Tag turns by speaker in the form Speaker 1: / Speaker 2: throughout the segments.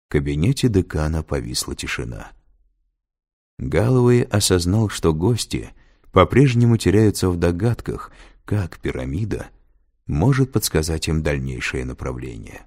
Speaker 1: В кабинете декана повисла тишина. Галлоуэй осознал, что гости по-прежнему теряются в догадках, как пирамида может подсказать им дальнейшее направление.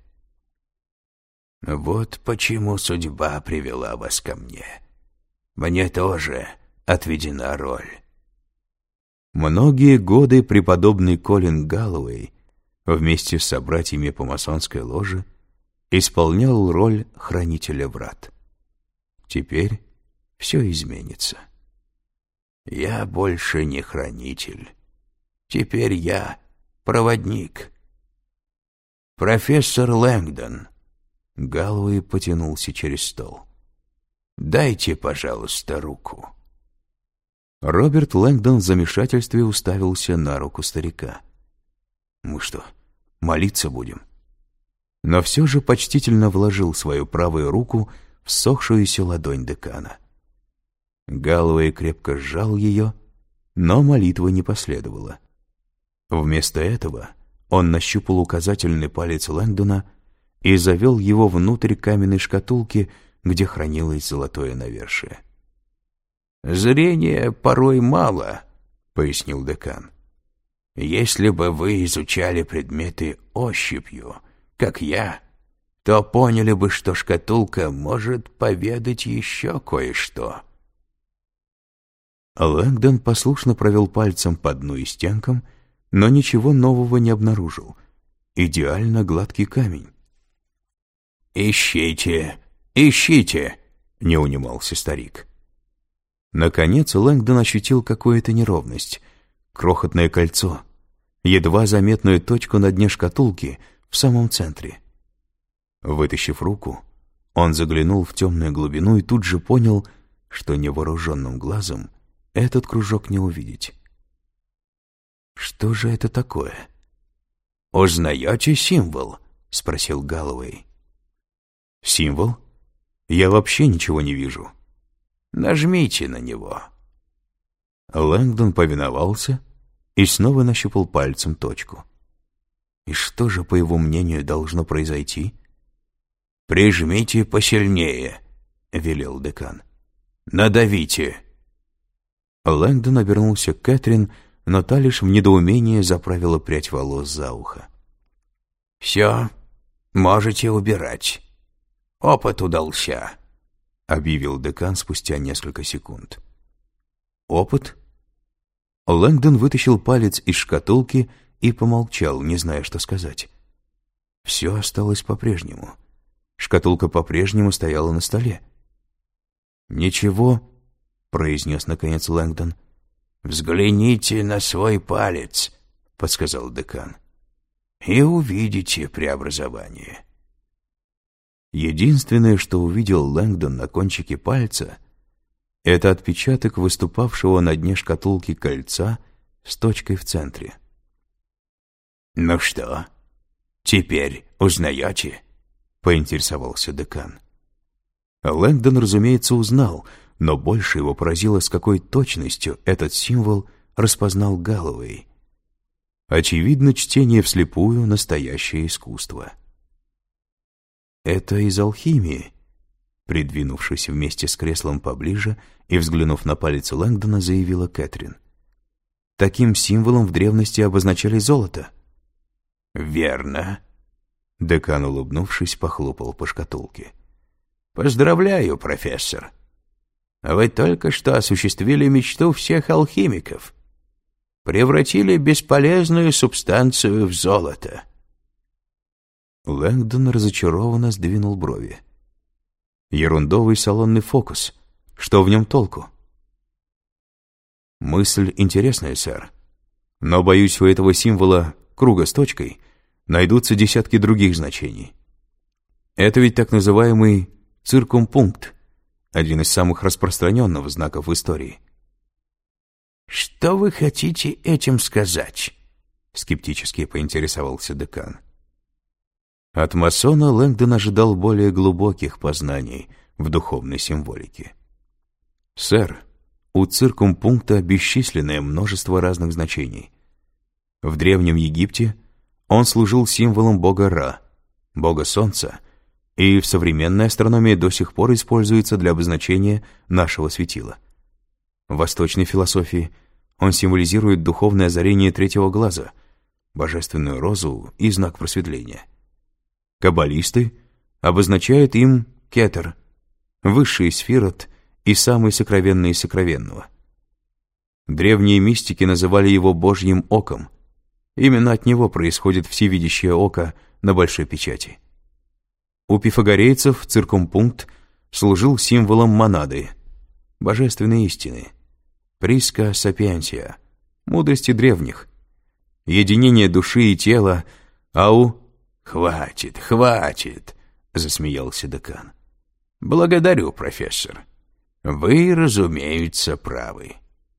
Speaker 2: «Вот почему судьба привела вас ко мне. Мне тоже отведена роль».
Speaker 1: Многие годы преподобный Колин Галлоуэй вместе с собратьями по масонской ложе исполнял роль хранителя врат. Теперь все изменится.
Speaker 2: «Я больше не хранитель. Теперь я проводник. Профессор Лэнгдон».
Speaker 1: Галлоуэй потянулся через стол.
Speaker 2: «Дайте, пожалуйста, руку».
Speaker 1: Роберт Лэнгдон в замешательстве уставился на руку старика. «Мы что, молиться будем?» Но все же почтительно вложил свою правую руку в ссохшуюся ладонь декана. Галлоуэй крепко сжал ее, но молитвы не последовало. Вместо этого он нащупал указательный палец Лэнгдона и завел его внутрь каменной шкатулки, где хранилось золотое навершие.
Speaker 2: «Зрения порой мало», — пояснил декан. «Если бы вы изучали предметы ощупью, как я, то поняли бы, что шкатулка может поведать еще кое-что».
Speaker 1: Лэнгдон послушно провел пальцем по дну и стенкам, но ничего нового не обнаружил. Идеально гладкий камень.
Speaker 2: «Ищите, ищите!» — не унимался старик.
Speaker 1: Наконец Лэнгдон ощутил какую-то неровность. Крохотное кольцо, едва заметную точку на дне шкатулки в самом центре. Вытащив руку, он заглянул в темную глубину и тут же понял, что невооруженным глазом этот кружок не увидеть. Что же это такое?
Speaker 2: «Узнаете символ?» — спросил Галлоуэй.
Speaker 1: «Символ? Я вообще ничего не вижу».
Speaker 2: «Нажмите на него».
Speaker 1: Лэнгдон повиновался и снова нащупал пальцем точку. И что же, по его мнению, должно произойти?
Speaker 2: «Прижмите посильнее», — велел декан. «Надавите».
Speaker 1: Лэнгдон обернулся к Кэтрин, но та лишь в недоумении заправила прядь волос за ухо.
Speaker 2: «Все, можете убирать. Опыт удался», —
Speaker 1: объявил декан спустя несколько секунд. «Опыт?» Лэнгдон вытащил палец из шкатулки и помолчал, не зная, что сказать. Все осталось по-прежнему. Шкатулка по-прежнему стояла на столе. «Ничего», — произнес наконец Лэнгдон.
Speaker 2: «Взгляните на свой палец», — подсказал декан, — «и увидите преобразование».
Speaker 1: Единственное, что увидел Лэнгдон на кончике пальца, это отпечаток выступавшего на дне шкатулки кольца с точкой в центре.
Speaker 2: «Ну что, теперь узнаете?» — поинтересовался декан.
Speaker 1: Лэнгдон, разумеется, узнал, но больше его поразило, с какой точностью этот символ распознал Галлоуэй. Очевидно, чтение вслепую — настоящее искусство. «Это из алхимии», — придвинувшись вместе с креслом поближе и взглянув на палец Лэнгдона, заявила Кэтрин. «Таким символом в древности обозначали золото».
Speaker 2: «Верно», —
Speaker 1: декан, улыбнувшись, похлопал по шкатулке.
Speaker 2: «Поздравляю, профессор. Вы только что осуществили мечту всех алхимиков. Превратили бесполезную субстанцию в золото».
Speaker 1: Лэнгдон разочарованно сдвинул брови. «Ерундовый салонный фокус. Что в нем толку?» «Мысль интересная, сэр. Но, боюсь, у этого символа круга с точкой найдутся десятки других значений. Это ведь так называемый циркумпункт, один из самых распространенных знаков в истории».
Speaker 2: «Что вы хотите этим сказать?»
Speaker 1: — скептически поинтересовался декан. От масона Лэнгдон ожидал более глубоких познаний в духовной символике. «Сэр, у циркумпункта бесчисленное множество разных значений. В Древнем Египте он служил символом бога Ра, бога солнца, и в современной астрономии до сих пор используется для обозначения нашего светила. В восточной философии он символизирует духовное озарение третьего глаза, божественную розу и знак просветления. Каббалисты обозначают им кетер, высший сфирот и самый сокровенный из сокровенного. Древние мистики называли его Божьим оком. Именно от него происходит всевидящее око на большой печати. У пифагорейцев циркумпункт служил символом монады, божественной истины, приска сапиенсия, мудрости древних, единение души и тела,
Speaker 2: «Хватит, хватит!» — засмеялся декан. «Благодарю, профессор. Вы, разумеется, правы».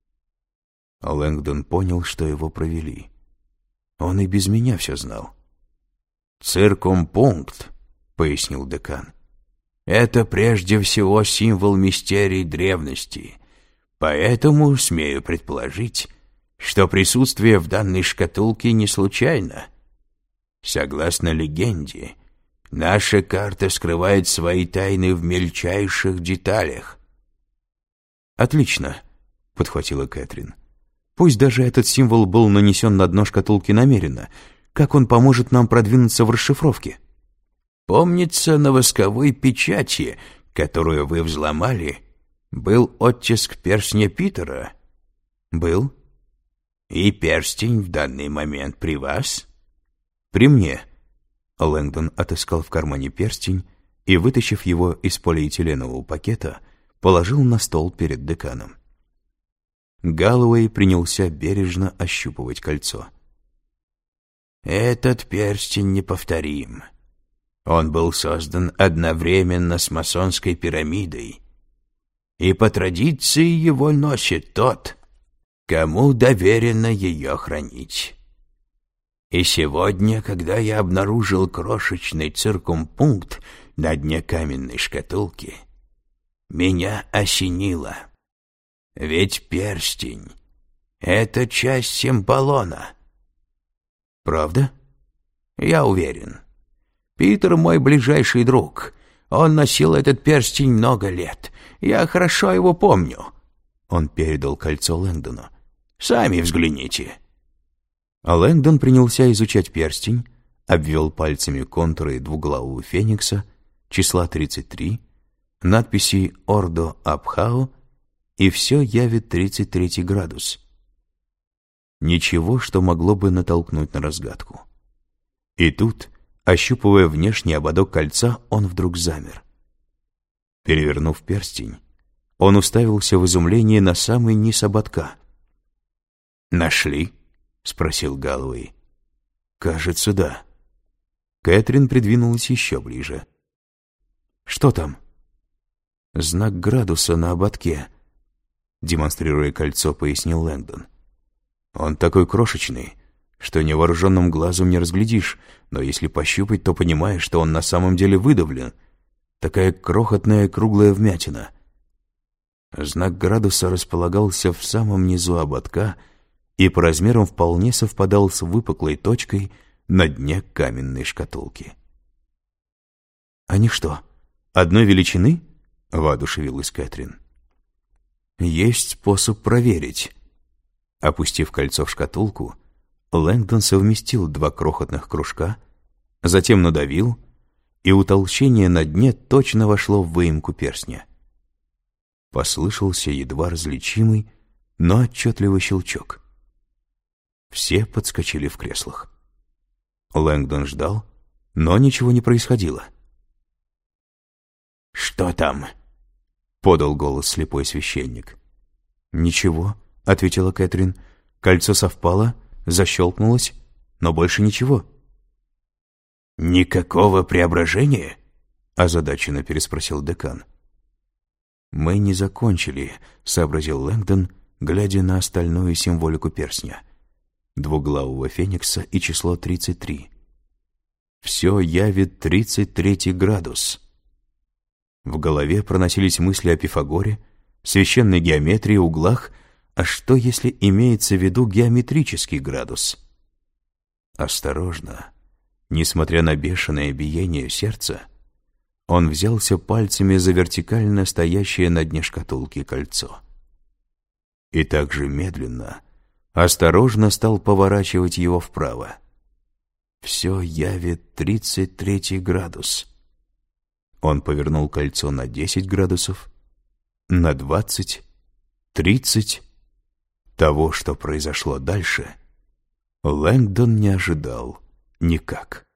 Speaker 1: Лэнгдон понял, что его провели. Он и без меня все знал.
Speaker 2: «Циркумпункт», — пояснил декан, — «это прежде всего символ мистерий древности, поэтому смею предположить, что присутствие в данной шкатулке не случайно. Согласно легенде, наша карта скрывает свои тайны в мельчайших деталях».
Speaker 1: «Отлично», — подхватила Кэтрин. «Пусть даже этот символ был нанесен на дно шкатулки намеренно, как он поможет нам продвинуться в расшифровке?»
Speaker 2: «Помнится, на восковой печати, которую вы взломали, был оттиск перстня Питера?»
Speaker 1: «Был».
Speaker 2: «И перстень в данный момент при вас?»
Speaker 1: «При мне». Лэнгдон отыскал в кармане перстень и, вытащив его из полиэтиленового пакета, положил на стол перед деканом. Галлоуэй принялся бережно ощупывать кольцо.
Speaker 2: «Этот перстень неповторим. Он был создан одновременно с масонской пирамидой, и по традиции его носит тот, кому доверено ее хранить. И сегодня, когда я обнаружил крошечный циркумпункт на дне каменной шкатулки, меня осенило. Ведь перстень — это часть символона».
Speaker 1: «Правда?»
Speaker 2: «Я уверен. Питер мой ближайший друг. Он носил этот перстень много лет. Я хорошо его помню».
Speaker 1: Он передал кольцо Лэнгдону.
Speaker 2: «Сами взгляните».
Speaker 1: А Лэнгдон принялся изучать перстень, обвел пальцами контуры двуглавого феникса, числа 33, надписи «Ордо Абхао», и все явит 33 градус. Ничего, что могло бы натолкнуть на разгадку. И тут, ощупывая внешний ободок кольца, он вдруг замер. Перевернув перстень, он уставился в изумлении на самый низ ободка.
Speaker 2: «Нашли?» — спросил Галлоуэй.
Speaker 1: «Кажется, да». Кэтрин придвинулась еще ближе. «Что там?» «Знак градуса на ободке», — демонстрируя кольцо, пояснил Лэнгдон. «Он такой крошечный, что невооруженным глазом не разглядишь, но если пощупать, то понимаешь, что он на самом деле выдавлен. Такая крохотная круглая вмятина». Знак градуса располагался в самом низу ободка и по размерам вполне совпадал с выпуклой точкой на дне каменной шкатулки. «Они что, одной величины?» — воодушевилась Кэтрин. «Есть способ проверить». Опустив кольцо в шкатулку, Лэнгдон совместил два крохотных кружка, затем надавил, и утолщение на дне точно вошло в выемку перстня. Послышался едва различимый, но отчетливый щелчок. Все подскочили в креслах. Лэнгдон ждал, но ничего не происходило.
Speaker 2: «Что там?»
Speaker 1: — подал голос слепой священник. «Ничего», — ответила Кэтрин. «Кольцо совпало, защелкнулось, но больше ничего».
Speaker 2: «Никакого преображения?»
Speaker 1: — озадаченно переспросил декан. «Мы не закончили», — сообразил Лэнгдон, глядя на остальную символику перстня. Двуглавого феникса и число 33. Все явит 33 градус. В голове проносились мысли о Пифагоре, священной геометрии, углах, а что, если имеется в виду геометрический градус? Осторожно, несмотря на бешеное биение сердца, Он взялся пальцами за вертикально стоящее на дне шкатулки кольцо. И также медленно, осторожно стал поворачивать его вправо. Все явит 33 градус. Он повернул кольцо на 10 градусов, на 20, 30. Того, что произошло дальше, Лэнгдон не ожидал никак.